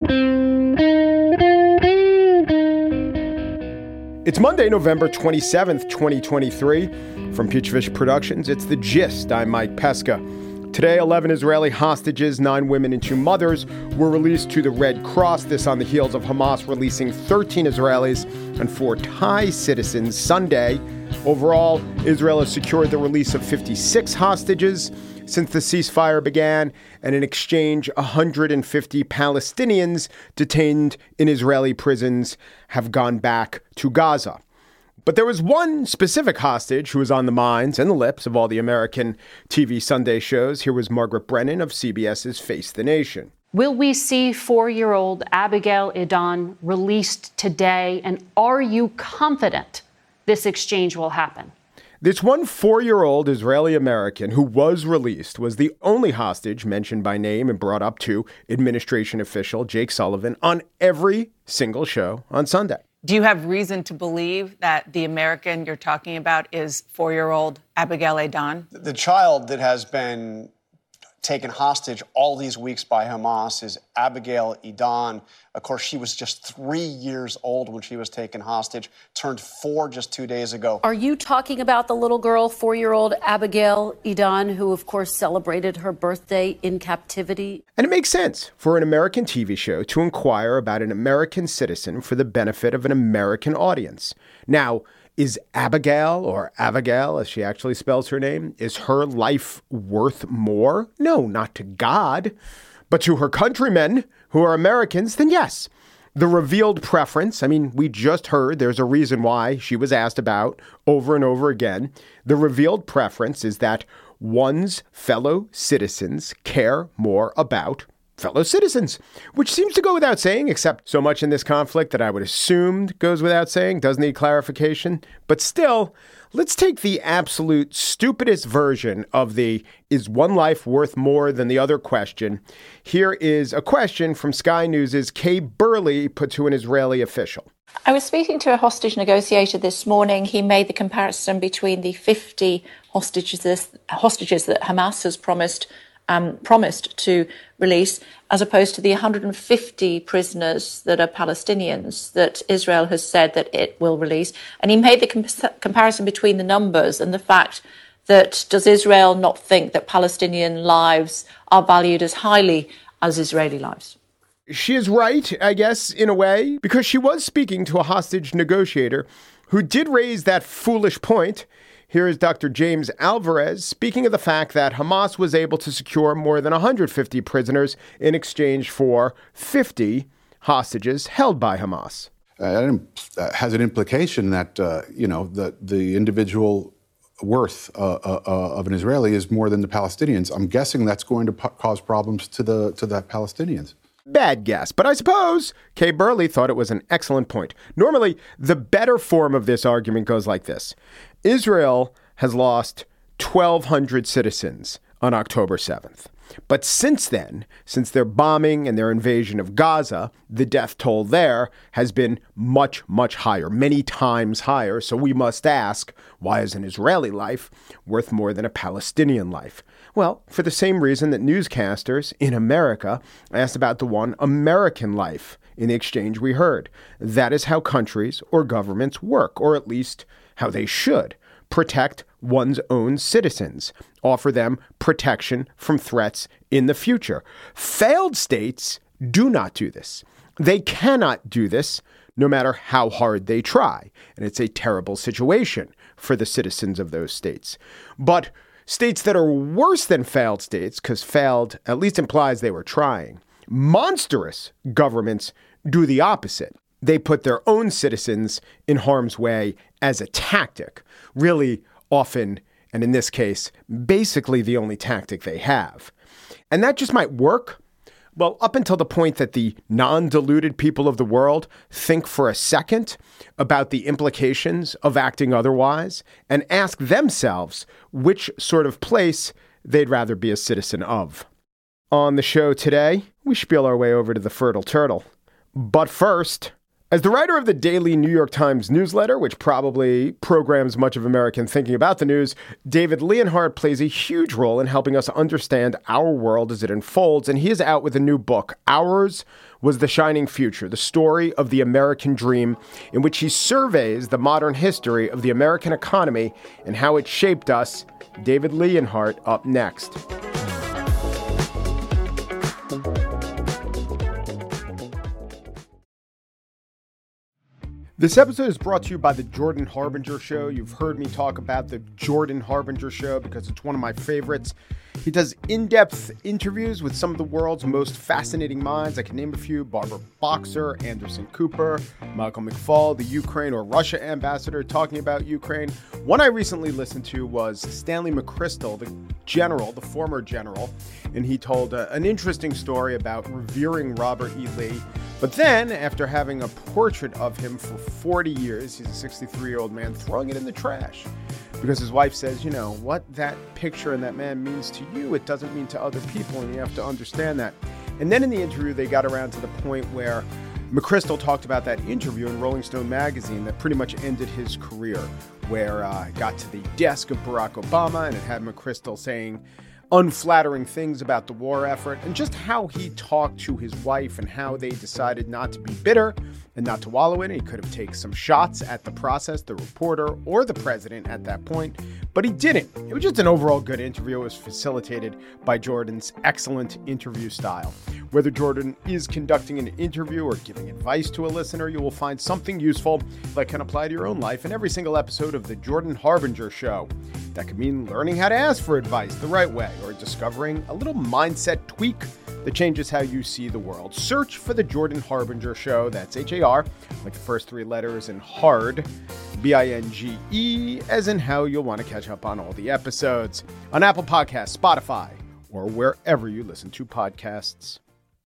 It's Monday, November 27th, 2023. From Peachfish Productions, it's The Gist. I'm Mike Pesca. Today, 11 Israeli hostages, 9 women and 2 mothers, were released to the Red Cross. This on the heels of Hamas releasing 13 Israelis and 4 Thai citizens Sunday. Overall, Israel has secured the release of 56 hostages since the ceasefire began, and in exchange, 150 Palestinians detained in Israeli prisons have gone back to Gaza. But there was one specific hostage who was on the minds and the lips of all the American TV Sunday shows. Here was Margaret Brennan of CBS's Face the Nation. Will we see 4-year-old Abigail Edan released today? And are you confident this exchange will happen? This one 4-year-old Israeli American who was released was the only hostage mentioned by name and brought up to administration official Jake Sullivan on every single show on Sunday. Do you have reason to believe that the American you're talking about is 4-year-old Abigail Edan? The child that has been taken hostage all these weeks by Hamas is Abigail Edan. Of course, she was just 3 years old when she was taken hostage, turned 4 just 2 days ago. Are you talking about the little girl, 4-year-old Abigail Edan, who, of course, celebrated her birthday in captivity? And it makes sense for an American TV show to inquire about an American citizen for the benefit of an American audience. Now, is Abigail, or Abigail, as she actually spells her name, is her life worth more? No, not to God, but to her countrymen who are Americans, then yes. The revealed preference, I mean, we just heard there's a reason why she was asked about over and over again. The revealed preference is that one's fellow citizens care more about fellow citizens, which seems to go without saying, except so much in this conflict that I would assume goes without saying, does need clarification. But still, let's take the absolute stupidest version of the is one life worth more than the other question. Here is a question from Sky News' Kay Burley put to an Israeli official. I was speaking to a hostage negotiator this morning. He made the comparison between the 50 hostages that Hamas has promised to release, as opposed to the 150 prisoners that are Palestinians that Israel has said that it will release. And he made the comparison between the numbers and the fact that does Israel not think that Palestinian lives are valued as highly as Israeli lives? She is right, I guess, in a way, because she was speaking to a hostage negotiator who did raise that foolish point. Here is Dr. James Alvarez speaking of the fact that Hamas was able to secure more than 150 prisoners in exchange for 50 hostages held by Hamas. Has an implication that, the individual worth of an Israeli is more than the Palestinians. I'm guessing that's going to cause problems to the Palestinians. Bad guess, but I suppose Kay Burley thought it was an excellent point. Normally, the better form of this argument goes like this. Israel has lost 1,200 citizens on October 7th. But since then, since their bombing and their invasion of Gaza, the death toll there has been much, much higher, many times higher. So we must ask, why is an Israeli life worth more than a Palestinian life? Well, for the same reason that newscasters in America asked about the one American life in the exchange we heard. That is how countries or governments work, or at least how they should. Protect one's own citizens, offer them protection from threats in the future. Failed states do not do this. They cannot do this no matter how hard they try. And it's a terrible situation for the citizens of those states. But states that are worse than failed states, because failed at least implies they were trying, monstrous governments do the opposite. They put their own citizens in harm's way as a tactic, really often, and in this case, basically the only tactic they have. And that just might work. Well, up until the point that the non-deluded people of the world think for a second about the implications of acting otherwise and ask themselves which sort of place they'd rather be a citizen of. On the show today, we spiel our way over to the fertile turtle. But first, As the writer of the daily New York Times newsletter, which probably programs much of American thinking about the news, David Leonhardt plays a huge role in helping us understand our world as it unfolds. And he is out with a new book, Ours Was the Shining Future, the story of the American dream, in which he surveys the modern history of the American economy and how it shaped us. David Leonhardt up next. This episode is brought to you by the Jordan Harbinger Show. You've heard me talk about the Jordan Harbinger Show because it's one of my favorites. He does in-depth interviews with some of the world's most fascinating minds. I can name a few: Barbara Boxer, Anderson Cooper, Michael McFaul, the Ukraine or Russia ambassador talking about Ukraine. One I recently listened to was Stanley McChrystal, the general, the former general, and he told an interesting story about revering Robert E. Lee. But then, after having a portrait of him for 40 years, he's a 63-year-old man, throwing it in the trash. Because his wife says, you know, what that picture and that man means to you, it doesn't mean to other people, and you have to understand that. And then in the interview, they got around to the point where McChrystal talked about that interview in Rolling Stone magazine that pretty much ended his career, where it got to the desk of Barack Obama, and it had McChrystal saying unflattering things about the war effort, and just how he talked to his wife and how they decided not to be bitter and not to wallow in it. He could have taken some shots at the process, the reporter, or the president at that point, but he didn't. It was just an overall good interview. It was facilitated by Jordan's excellent interview style. Whether Jordan is conducting an interview or giving advice to a listener, you will find something useful that can apply to your own life in every single episode of The Jordan Harbinger Show. That could mean learning how to ask for advice the right way, or discovering a little mindset tweak that changes how you see the world. Search for The Jordan Harbinger Show. That's H-A-R, like the first three letters, and hard, B-I-N-G-E, as in how you'll want to catch up on all the episodes on Apple Podcasts, Spotify, or wherever you listen to podcasts.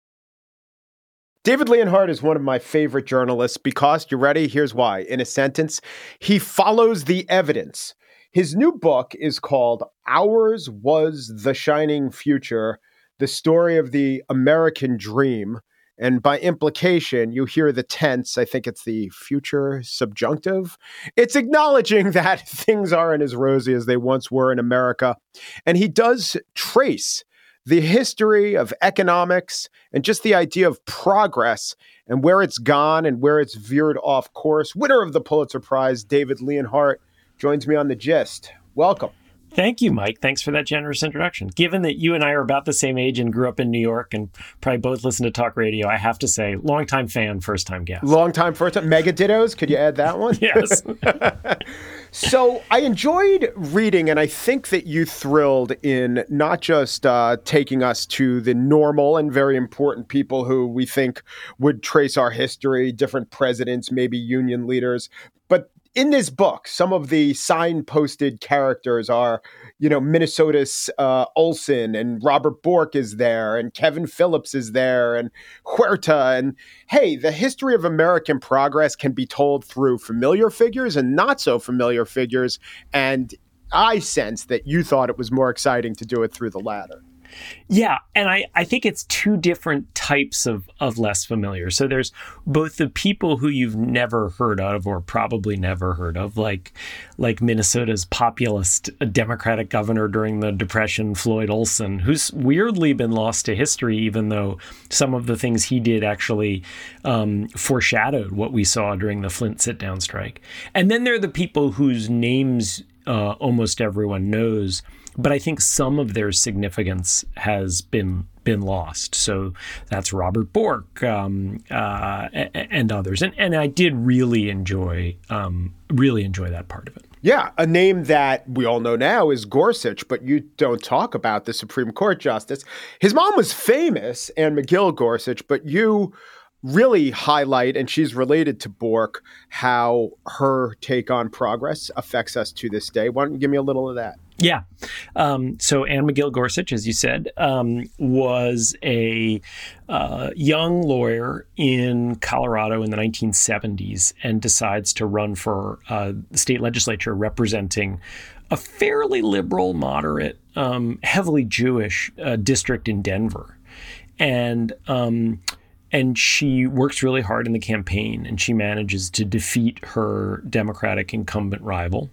David Leonhardt is one of my favorite journalists because, you ready? Here's why. In a sentence, he follows the evidence. His new book is called Ours Was the Shining Future, the story of the American dream. And by implication, you hear the tense. I think it's the future subjunctive. It's acknowledging that things aren't as rosy as they once were in America. And he does trace the history of economics and just the idea of progress and where it's gone and where it's veered off course. Winner of the Pulitzer Prize, David Leonhardt, joins me on The Gist. Welcome. Thank you, Mike. Thanks for that generous introduction. Given that you and I are about the same age and grew up in New York and probably both listen to talk radio, I have to say, longtime fan, first-time guest. Longtime, first-time. Mega dittos. Could you add that one? Yes. So I enjoyed reading, and I think that you thrilled in not just taking us to the normal and very important people who we think would trace our history, different presidents, maybe union leaders, but in this book, some of the signposted characters are, you know, Minnesota's Olson, and Robert Bork is there, and Kevin Phillips is there, and Huerta. And hey, the history of American progress can be told through familiar figures and not so familiar figures. And I sense that you thought it was more exciting to do it through the latter. Yeah, and I think it's two different types of less familiar. So there's both the people who you've never heard of or probably never heard of, like Minnesota's populist Democratic governor during the Depression, Floyd Olson, who's weirdly been lost to history, even though some of the things he did actually foreshadowed what we saw during the Flint sit-down strike. And then there are the people whose names almost everyone knows, but I think some of their significance has been lost. So that's Robert Bork and others. And I did really enjoy that part of it. Yeah, a name that we all know now is Gorsuch, but you don't talk about the Supreme Court justice. His mom was famous, Anne McGill Gorsuch, but you really highlight, and she's related to Bork, how her take on progress affects us to this day. Why don't you give me a little of that? Yeah. So Anne McGill Gorsuch, as you said, was a young lawyer in Colorado in the 1970s and decides to run for the state legislature representing a fairly liberal, moderate, heavily Jewish district in Denver. And And she works really hard in the campaign, and she manages to defeat her Democratic incumbent rival.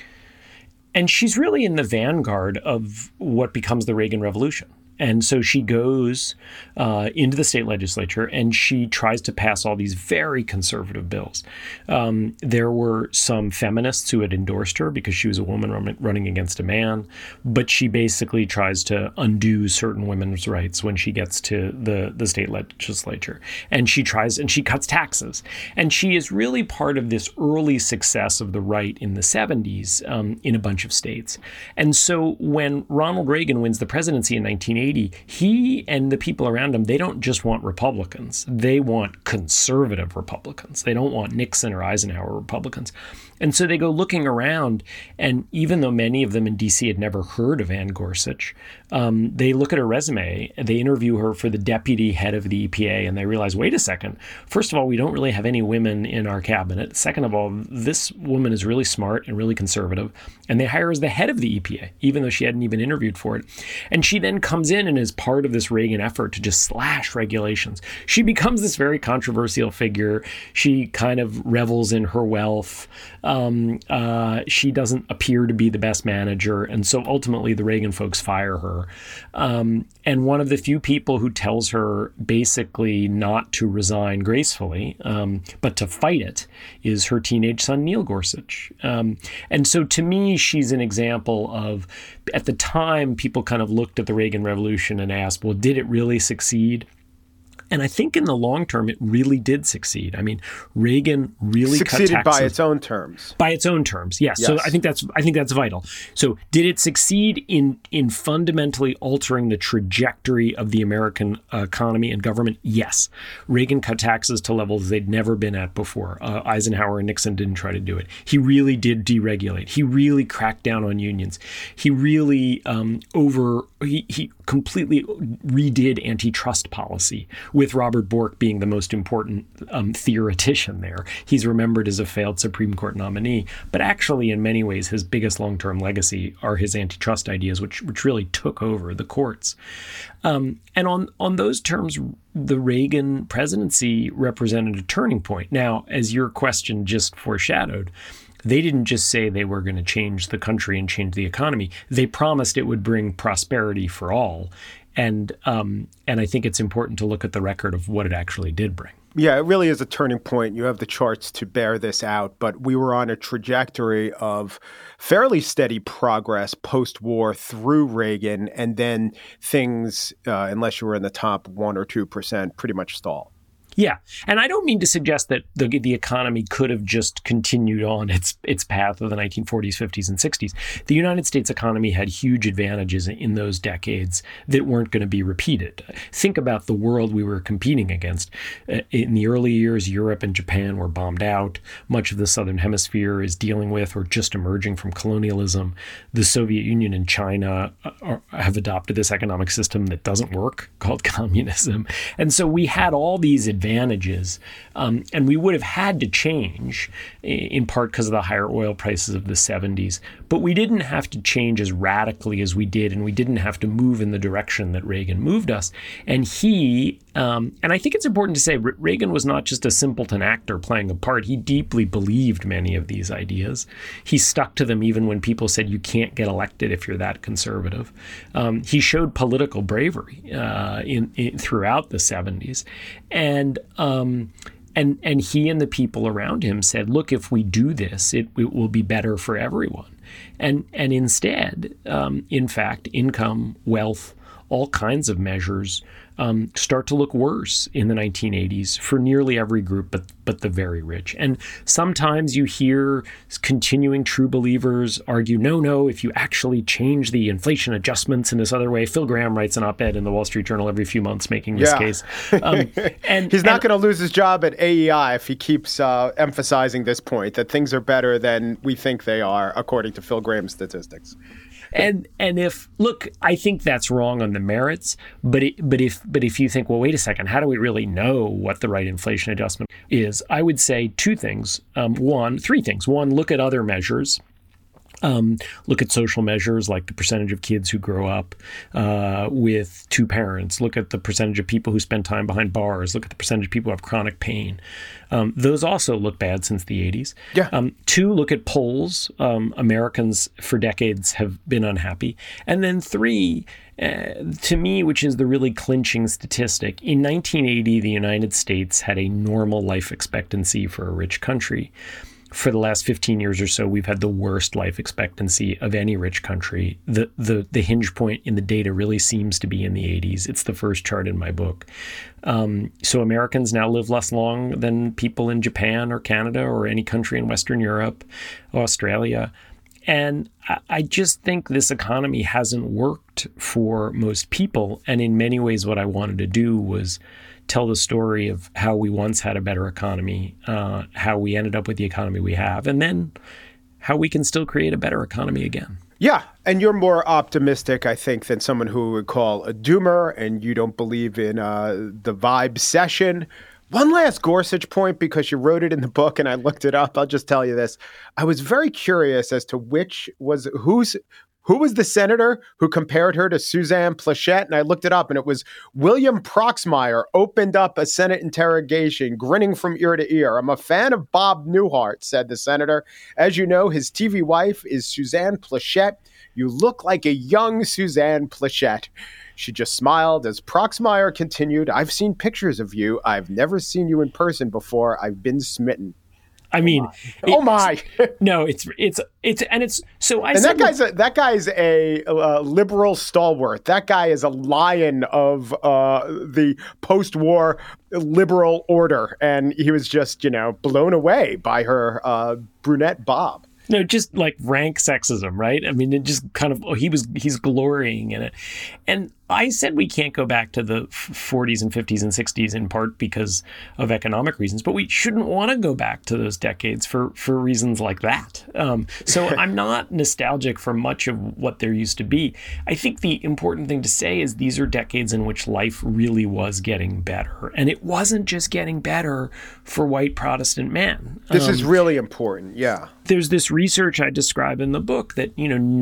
And she's really in the vanguard of what becomes the Reagan Revolution. And so she goes into the state legislature and she tries to pass all these very conservative bills. There were some feminists who had endorsed her because she was a woman running against a man, but she basically tries to undo certain women's rights when she gets to the state legislature. And she cuts taxes. And she is really part of this early success of the right in the 70s in a bunch of states. And so when Ronald Reagan wins the presidency in 1980, he and the people around him, they don't just want Republicans. They want conservative Republicans. They don't want Nixon or Eisenhower Republicans. And so they go looking around, and even though many of them in D.C. had never heard of Ann Gorsuch, they look at her resume, they interview her for the deputy head of the EPA, and they realize, wait a second, first of all, we don't really have any women in our cabinet. Second of all, this woman is really smart and really conservative, and they hire her as the head of the EPA, even though she hadn't even interviewed for it. And she then comes in and is part of this Reagan effort to just slash regulations. She becomes this very controversial figure. She kind of revels in her wealth. She doesn't appear to be the best manager. And so ultimately the Reagan folks fire her. And one of the few people who tells her basically not to resign gracefully, but to fight it, is her teenage son, Neil Gorsuch. And so to me, she's an example of, at the time, people kind of looked at the Reagan Revolution and asked, well, did it really succeed? And I think in the long term, it really did succeed. I mean, Reagan really succeeded by its own terms. By its own terms, yes. So I think that's vital. So did it succeed in fundamentally altering the trajectory of the American economy and government? Yes. Reagan cut taxes to levels they'd never been at before. Eisenhower and Nixon didn't try to do it. He really did deregulate. He really cracked down on unions. He really he completely redid antitrust policy, with Robert Bork being the most important theoretician there. He's remembered as a failed Supreme Court nominee, but actually in many ways his biggest long-term legacy are his antitrust ideas, which really took over the courts. And on those terms, the Reagan presidency represented a turning point. Now, as your question just foreshadowed, they didn't just say they were going to change the country and change the economy. They promised it would bring prosperity for all. And I think it's important to look at the record of what it actually did bring. Yeah, it really is a turning point. You have the charts to bear this out, but we were on a trajectory of fairly steady progress post-war through Reagan, and then things, unless you were in the top 1 or 2%, pretty much stalled. Yeah. And I don't mean to suggest that the economy could have just continued on its path of the 1940s, 50s, and 60s. The United States economy had huge advantages in those decades that weren't going to be repeated. Think about the world we were competing against. In the early years, Europe and Japan were bombed out. Much of the Southern Hemisphere is dealing with or just emerging from colonialism. The Soviet Union and China have adopted this economic system that doesn't work, called communism. And so we had all these advantages, and we would have had to change, in part because of the higher oil prices of the 70s. But we didn't have to change as radically as we did, and we didn't have to move in the direction that Reagan moved us. And and I think it's important to say, Reagan was not just a simpleton actor playing a part. He deeply believed many of these ideas. He stuck to them even when people said you can't get elected if you're that conservative. He showed political bravery throughout the 70s. And he and the people around him said, look, if we do this, it will be better for everyone. And instead, in fact, income, wealth, all kinds of measures start to look worse in the 1980s for nearly every group but the very rich. And sometimes you hear continuing true believers argue, no, if you actually change the inflation adjustments in this other way. Phil Gramm writes an op-ed in the Wall Street Journal every few months making this case. And he's not going to lose his job at AEI if he keeps emphasizing this point, that things are better than we think they are, according to Phil Gramm's statistics. And I think that's wrong on the merits. But if you think, well, wait a second, how do we really know what the right inflation adjustment is? I would say three things. One, look at other measures. Look at social measures like the percentage of kids who grow up with two parents. Look at the percentage of people who spend time behind bars. Look at the percentage of people who have chronic pain. Those also look bad since the 80s. Yeah. 2, look at polls. Americans for decades have been unhappy. And then 3, to me, which is the really clinching statistic, in 1980, the United States had a normal life expectancy for a rich country. For the last 15 years or so, we've had the worst life expectancy of any rich country. The hinge point in the data really seems to be in the 80s. It's the first chart in my book. So Americans now live less long than people in Japan or Canada or any country in Western Europe, Australia. And I just think this economy hasn't worked for most people. And in many ways, what I wanted to do was tell the story of how we once had a better economy, how we ended up with the economy we have, and then how we can still create a better economy again. Yeah, and you're more optimistic, I think, than someone who would call a doomer, and you don't believe in the vibe session. One last Gorsuch point, because you wrote it in the book and I looked it up. I'll just tell you this. I was very curious as to who was the senator who compared her to Suzanne Pleshette? And I looked it up, and it was William Proxmire opened up a Senate interrogation, grinning from ear to ear. I'm a fan of Bob Newhart, said the senator. As you know, his TV wife is Suzanne Pleshette. You look like a young Suzanne Pleshette. She just smiled as Proxmire continued, I've seen pictures of you. I've never seen you in person before. I've been smitten. I mean, oh my! No, it's so. That guy's a liberal stalwart. That guy is a lion of the post-war liberal order, and he was just blown away by her brunette Bob. No, just like rank sexism, right? I mean, it just kind of, he's glorying in it. And I said we can't go back to the 40s and 50s and 60s in part because of economic reasons, but we shouldn't want to go back to those decades for reasons like that. So I'm not nostalgic for much of what there used to be. I think the important thing to say is these are decades in which life really was getting better. And it wasn't just getting better for white Protestant men. This is really important, yeah. There's this research I describe in the book that,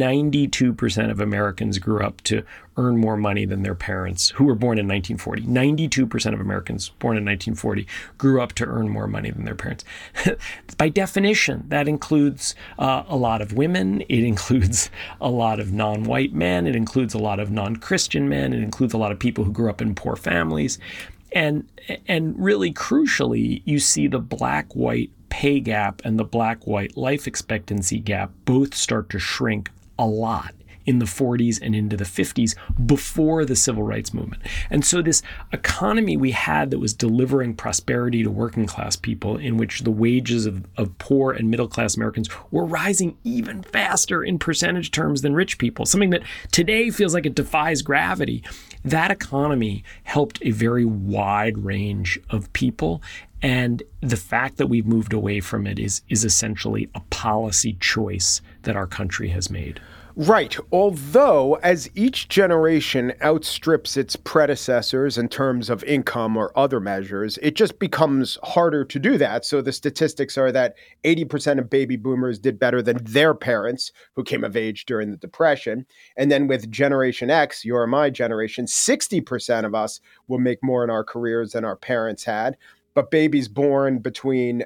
92% of Americans grew up to earn more money than their parents who were born in 1940. 92% of Americans born in 1940 grew up to earn more money than their parents. By definition, that includes a lot of women. It includes a lot of non-white men. It includes a lot of non-Christian men. It includes a lot of people who grew up in poor families. And really crucially, you see the black-white pay gap and the black-white life expectancy gap both start to shrink a lot in the 40s and into the 50s before the civil rights movement. And so this economy we had that was delivering prosperity to working class people, in which the wages of poor and middle class Americans were rising even faster in percentage terms than rich people, something that today feels like it defies gravity. That economy helped a very wide range of people. And the fact that we've moved away from it is essentially a policy choice that our country has made. Right. Although, as each generation outstrips its predecessors in terms of income or other measures, it just becomes harder to do that. So the statistics are that 80% of baby boomers did better than their parents who came of age during the Depression. And then with Generation X, your and my generation, 60% of us will make more in our careers than our parents had. But babies born in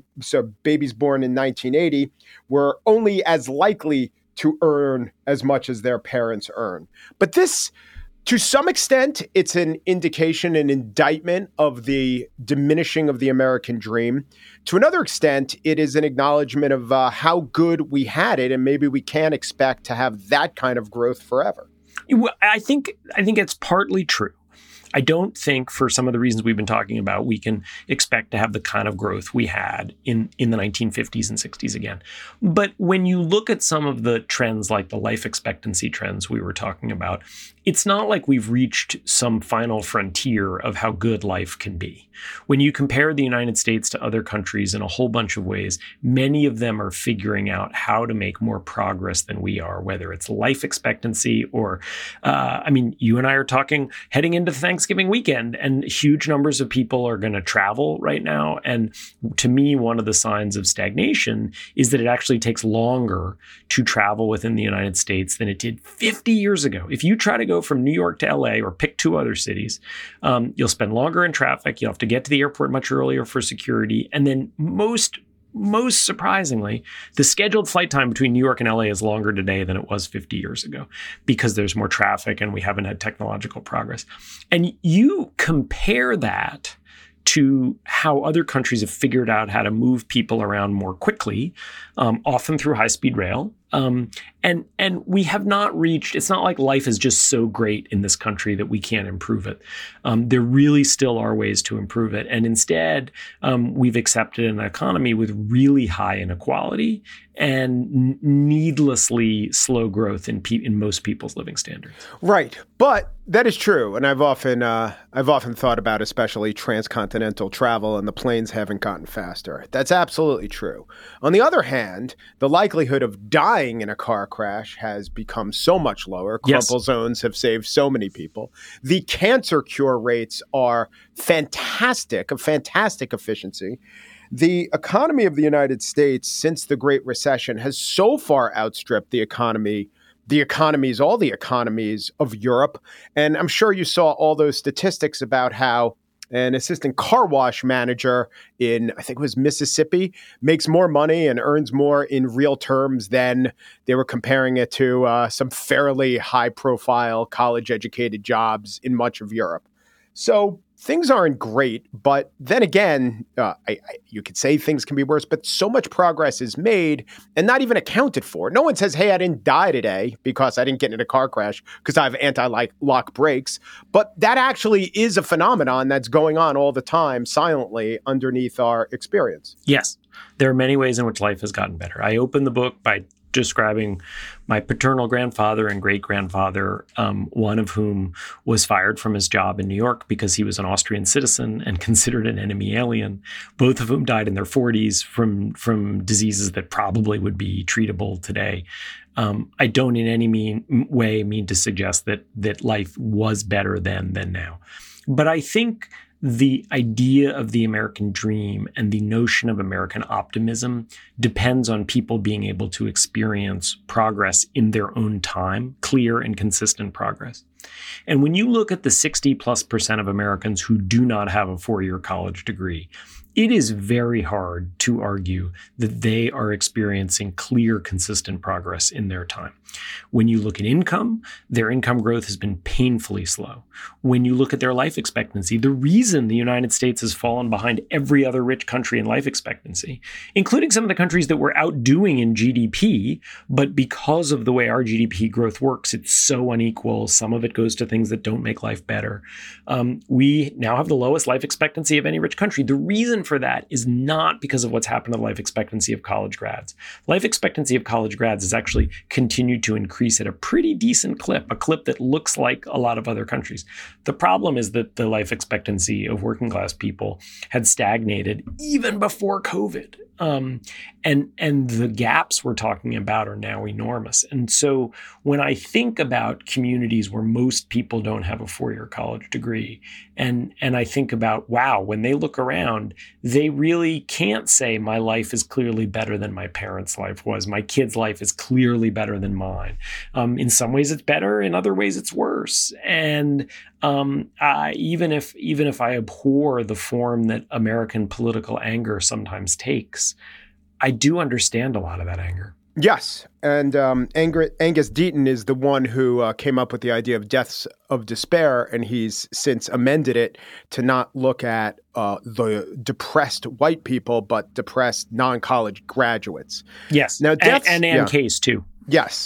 1980 were only as likely to earn as much as their parents earn. But this, to some extent, it's an indication, an indictment of the diminishing of the American dream. To another extent, it is an acknowledgement of how good we had it, and maybe we can't expect to have that kind of growth forever. Well, I think it's partly true. I don't think, for some of the reasons we've been talking about, we can expect to have the kind of growth we had in the 1950s and 60s again. But when you look at some of the trends, like the life expectancy trends we were talking about, it's not like we've reached some final frontier of how good life can be. When you compare the United States to other countries in a whole bunch of ways, many of them are figuring out how to make more progress than we are, whether it's life expectancy or, you and I are talking heading into Thanksgiving Thanksgiving weekend, and huge numbers of people are going to travel right now. And to me, one of the signs of stagnation is that it actually takes longer to travel within the United States than it did 50 years ago. If you try to go from New York to LA or pick two other cities, you'll spend longer in traffic. You'll have to get to the airport much earlier for security. And then most surprisingly, the scheduled flight time between New York and LA is longer today than it was 50 years ago because there's more traffic and we haven't had technological progress. And you compare that to how other countries have figured out how to move people around more quickly, often through high-speed rail. And we have not reached, it's not like life is just so great in this country that we can't improve it. There really still are ways to improve it. And instead, we've accepted an economy with really high inequality and needlessly slow growth in most people's living standards. Right. But that is true. And I've often thought about especially transcontinental travel, and the planes haven't gotten faster. That's absolutely true. On the other hand, the likelihood of dying in a car crash has become so much lower. Crumple zones have saved so many people. The cancer cure rates are fantastic, a fantastic efficiency. The economy of the United States since the Great Recession has so far outstripped all the economies of Europe. And I'm sure you saw all those statistics about how an assistant car wash manager in, I think it was Mississippi, makes more money and earns more in real terms than they were comparing it to some fairly high-profile college-educated jobs in much of Europe. So things aren't great, but then again, you could say things can be worse, but so much progress is made and not even accounted for. No one says, hey, I didn't die today because I didn't get in a car crash because I have anti-lock brakes. But that actually is a phenomenon that's going on all the time, silently underneath our experience. Yes, there are many ways in which life has gotten better. I opened the book by describing my paternal grandfather and great-grandfather, one of whom was fired from his job in New York because he was an Austrian citizen and considered an enemy alien, both of whom died in their 40s from diseases that probably would be treatable today. I don't in any way mean to suggest that life was better then than now. But I think the idea of the American dream and the notion of American optimism depends on people being able to experience progress in their own time, clear and consistent progress. And when you look at the 60+% of Americans who do not have a 4-year college degree, it is very hard to argue that they are experiencing clear, consistent progress in their time. When you look at income, their income growth has been painfully slow. When you look at their life expectancy, the reason the United States has fallen behind every other rich country in life expectancy, including some of the countries that we're outdoing in GDP, but because of the way our GDP growth works, it's so unequal. Some of it goes to things that don't make life better. We now have the lowest life expectancy of any rich country. The reason for that is not because of what's happened to the life expectancy of college grads. Life expectancy of college grads has actually continued to increase at a pretty decent clip, a clip that looks like a lot of other countries. The problem is that the life expectancy of working class people had stagnated even before COVID. And the gaps we're talking about are now enormous. And so when I think about communities where most people don't have a 4-year college degree, and I think about, wow, when they look around, they really can't say my life is clearly better than my parents' life was. My kid's life is clearly better than mine. In some ways it's better, in other ways it's worse. And even if I abhor the form that American political anger sometimes takes, I do understand a lot of that anger. Yes. And Angus Deaton is the one who came up with the idea of deaths of despair, and he's since amended it to not look at the depressed white people, but depressed non-college graduates. Yes. Now, and Case, too. Yes.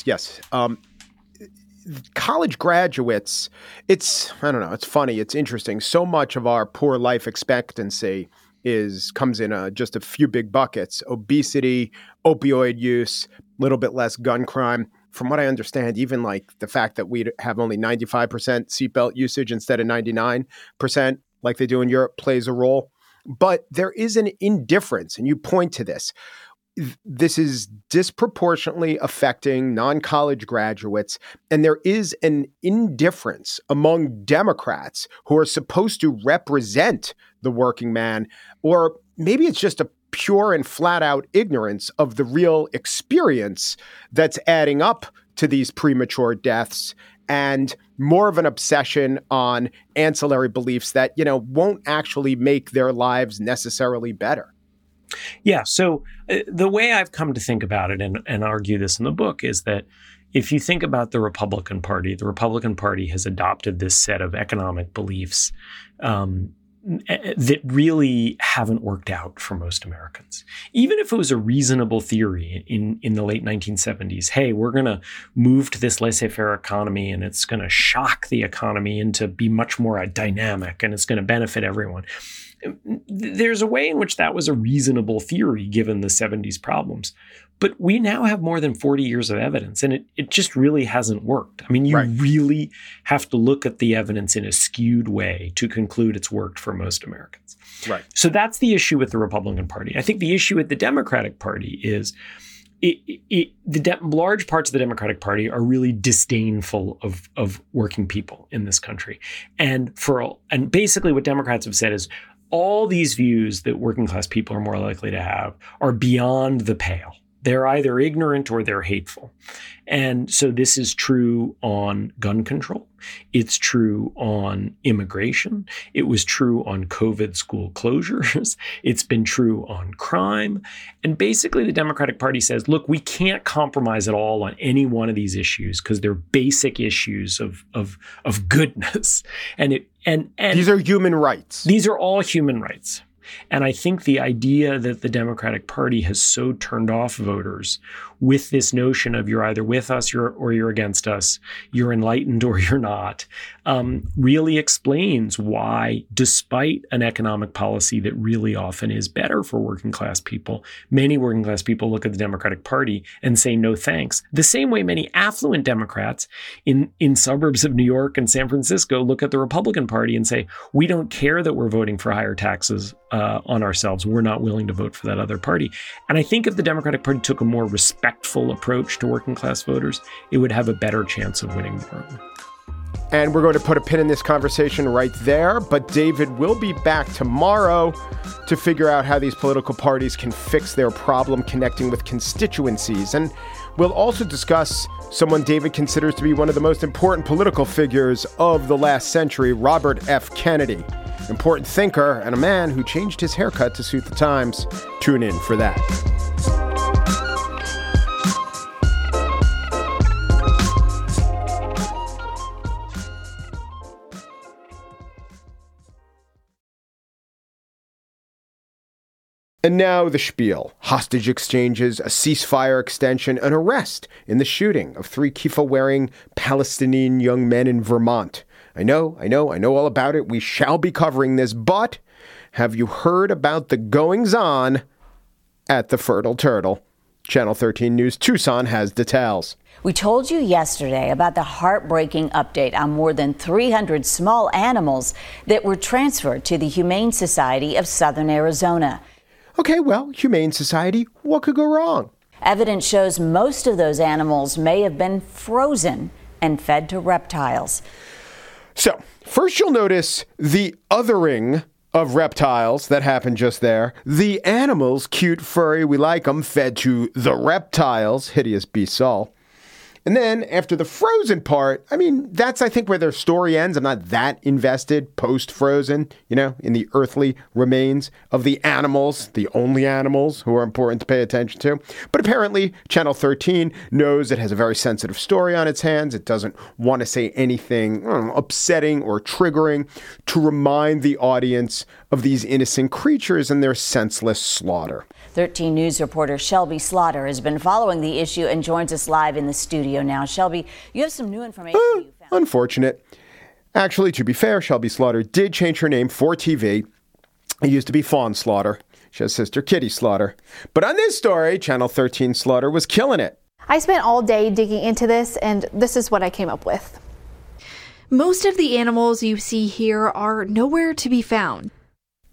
College graduates, it's funny, it's interesting. So much of our poor life expectancy comes in just a few big buckets: obesity, opioid use, a little bit less gun crime. From what I understand, even like the fact that we have only 95% seatbelt usage instead of 99% like they do in Europe plays a role. But there is an indifference, and you point to this. this is disproportionately affecting non-college graduates, and there is an indifference among Democrats who are supposed to represent the working man, or maybe it's just a pure and flat-out ignorance of the real experience that's adding up to these premature deaths, and more of an obsession on ancillary beliefs that, won't actually make their lives necessarily better. Yeah. So the way I've come to think about it and argue this in the book is that if you think about the Republican Party has adopted this set of economic beliefs that really haven't worked out for most Americans. Even if it was a reasonable theory in the late 1970s, hey, we're going to move to this laissez-faire economy and it's going to shock the economy into be much more dynamic and it's going to benefit everyone. There's a way in which that was a reasonable theory given the 70s problems. But we now have more than 40 years of evidence, and it just really hasn't worked. I mean, you really have to look at the evidence in a skewed way to conclude it's worked for most Americans. Right. So that's the issue with the Republican Party. I think the issue with the Democratic Party is large parts of the Democratic Party are really disdainful of working people in this country. And basically what Democrats have said is all these views that working class people are more likely to have are beyond the pale. They're either ignorant or they're hateful. And so this is true on gun control. It's true on immigration. It was true on COVID school closures. It's been true on crime. And basically the Democratic Party says, look, we can't compromise at all on any one of these issues because they're basic issues of goodness. And these are human rights. These are all human rights. And I think the idea that the Democratic Party has so turned off voters with this notion of you're either with us or you're against us, you're enlightened or you're not, really explains why, despite an economic policy that really often is better for working class people, many working class people look at the Democratic Party and say no thanks. The same way many affluent Democrats in suburbs of New York and San Francisco look at the Republican Party and say, we don't care that we're voting for higher taxes on ourselves. We're not willing to vote for that other party. And I think if the Democratic Party took a more respectful approach to working class voters, it would have a better chance of winning more. And we're going to put a pin in this conversation right there. But David will be back tomorrow to figure out how these political parties can fix their problem connecting with constituencies. And we'll also discuss someone David considers to be one of the most important political figures of the last century, Robert F. Kennedy. Important thinker and a man who changed his haircut to suit the times. Tune in for that. And now the spiel. Hostage exchanges, a ceasefire extension, an arrest in the shooting of 3 kippah-wearing Palestinian young men in Vermont. I know all about it. We shall be covering this, but have you heard about the goings-on at the Fertile Turtle? Channel 13 News Tucson has details. We told you yesterday about the heartbreaking update on more than 300 small animals that were transferred to the Humane Society of Southern Arizona. Okay, well, Humane Society, what could go wrong? Evidence shows most of those animals may have been frozen and fed to reptiles. So, first you'll notice the othering of reptiles that happened just there. The animals, cute, furry, we like them, fed to the reptiles, hideous beasts all. And then after the frozen part, I mean, that's, I think, where their story ends. I'm not that invested post-frozen, in the earthly remains of the animals, the only animals who are important to pay attention to. But apparently, Channel 13 knows it has a very sensitive story on its hands. It doesn't want to say anything upsetting or triggering to remind the audience of these innocent creatures and their senseless slaughter. 13 News reporter Shelby Slaughter has been following the issue and joins us live in the studio now. Shelby, you have some new information you found. Unfortunate. Actually, to be fair, Shelby Slaughter did change her name for TV. It used to be Fawn Slaughter. She has sister Kitty Slaughter. But on this story, Channel 13 Slaughter was killing it. I spent all day digging into this, and this is what I came up with. Most of the animals you see here are nowhere to be found.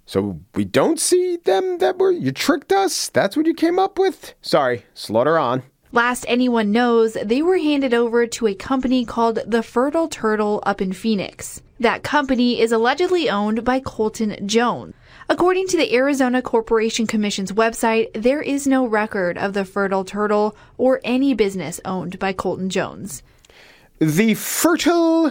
So we don't see them you tricked us? That's what you came up with? Sorry, slaughter on. Last anyone knows, they were handed over to a company called the Fertile Turtle up in Phoenix. That company is allegedly owned by Colton Jones. According to the Arizona Corporation Commission's website, there is no record of the Fertile Turtle or any business owned by Colton Jones. The Fertile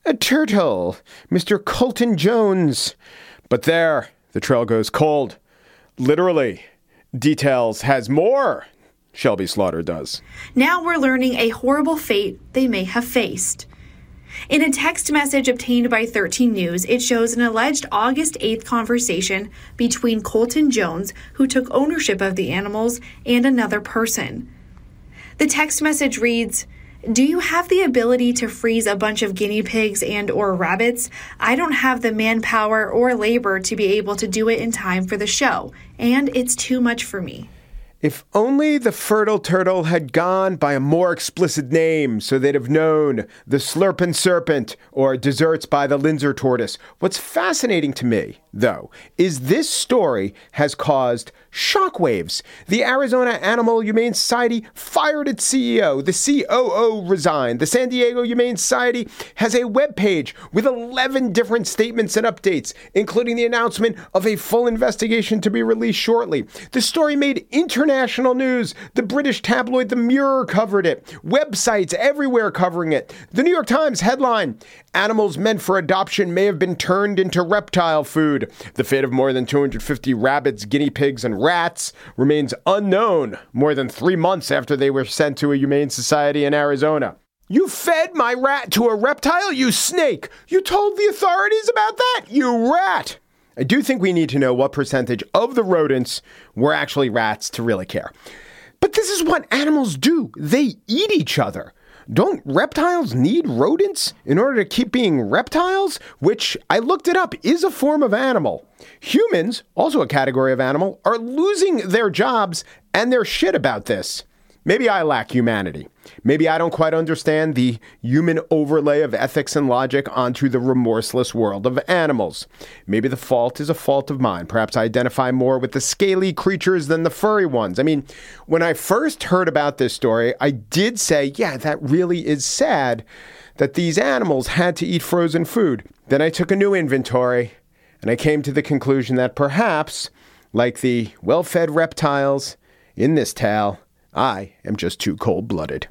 Turtle, Mr. Colton Jones. But there, the trail goes cold. Literally. Details has more. Shelby Slaughter does. Now we're learning a horrible fate they may have faced. In a text message obtained by 13 News, it shows an alleged August 8th conversation between Colton Jones, who took ownership of the animals, and another person. The text message reads, "Do you have the ability to freeze a bunch of guinea pigs and or rabbits? I don't have the manpower or labor to be able to do it in time for the show, and it's too much for me." If only the Fertile Turtle had gone by a more explicit name so they'd have known the Slurpin' Serpent or Desserts by the Linzer Tortoise. What's fascinating to me, though, is this story has caused shockwaves. The Arizona Animal Humane Society fired its CEO. The COO resigned. The San Diego Humane Society has a webpage with 11 different statements and updates, including the announcement of a full investigation to be released shortly. The story made international news. The British tabloid The Mirror covered it. Websites everywhere covering it. The New York Times headline, "Animals meant for adoption may have been turned into reptile food. The fate of more than 250 rabbits, guinea pigs, and rats remains unknown more than 3 months after they were sent to a humane society in Arizona." You fed my rat to a reptile, you snake! You told the authorities about that, you rat! I do think we need to know what percentage of the rodents were actually rats to really care. But this is what animals do. They eat each other. Don't reptiles need rodents in order to keep being reptiles? Which, I looked it up, is a form of animal. Humans, also a category of animal, are losing their jobs and their shit about this. Maybe I lack humanity. Maybe I don't quite understand the human overlay of ethics and logic onto the remorseless world of animals. Maybe the fault is a fault of mine. Perhaps I identify more with the scaly creatures than the furry ones. I mean, when I first heard about this story, I did say, yeah, that really is sad that these animals had to eat frozen food. Then I took a new inventory and I came to the conclusion that perhaps, like the well-fed reptiles in this tale, I am just too cold-blooded.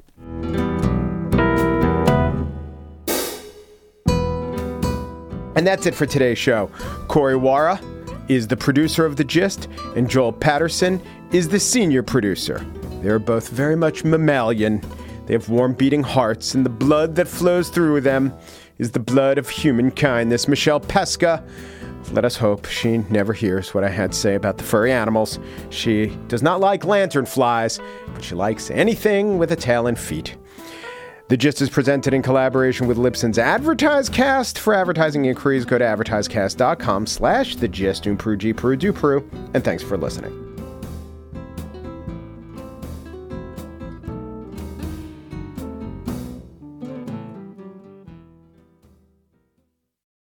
And that's it for today's show. Corey Wara is the producer of The Gist, and Joel Patterson is the senior producer. They're both very much mammalian. They have warm beating hearts, and the blood that flows through them is the blood of human kindness. Michelle Pesca, let us hope she never hears what I had to say about the furry animals. She does not like lanternflies, but she likes anything with a tail and feet. The Gist is presented in collaboration with Libsyn's AdvertiseCast. For advertising inquiries, go to advertisecast.com/thegist. And thanks for listening.